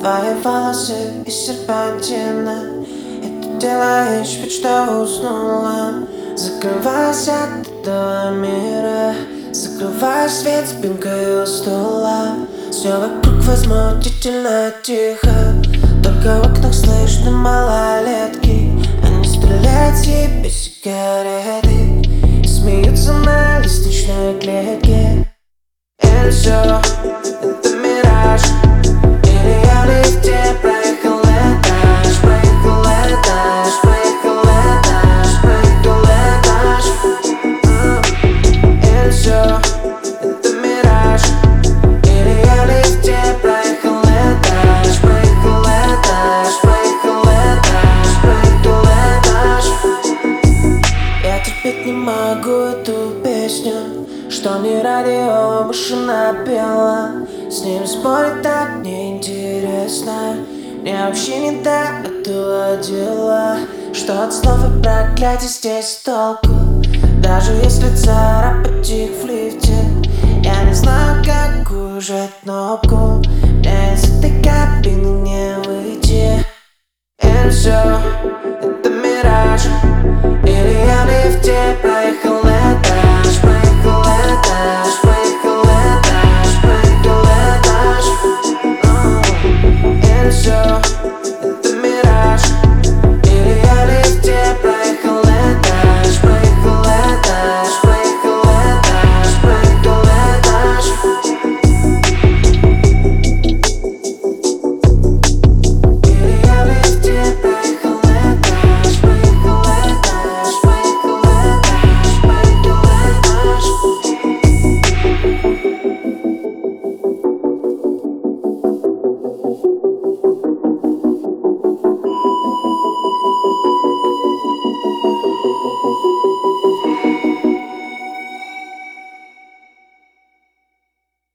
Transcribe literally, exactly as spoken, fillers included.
Твои волосы и серпантина, и ты делаешь вид, что уснула. Закрывайся от этого мира, закрывай свет спинкой у стула. Все вокруг возмутительно тихо, только в окнах слышны малолетки. Они стреляют себе сигареты и смеются на лестничной клетке. И все это мираж, или я в лифте проехал этаж, проехал этаж, проехал этаж, проехал этаж. И все это мираж, или я в лифте проехал этаж, проехал этаж, проехал этаж, проехал этаж. Я терпеть не могу эту песню, что мне радио больше напело. С ним спорить так неинтересно, мне вообще не до этого дела. Что от слов и проклятий здесь толку, даже если царапать их в лифте. Я не знаю, какую жать кнопку, мне из этой кабины не выйти. И все это мираж, или я в лифте проехал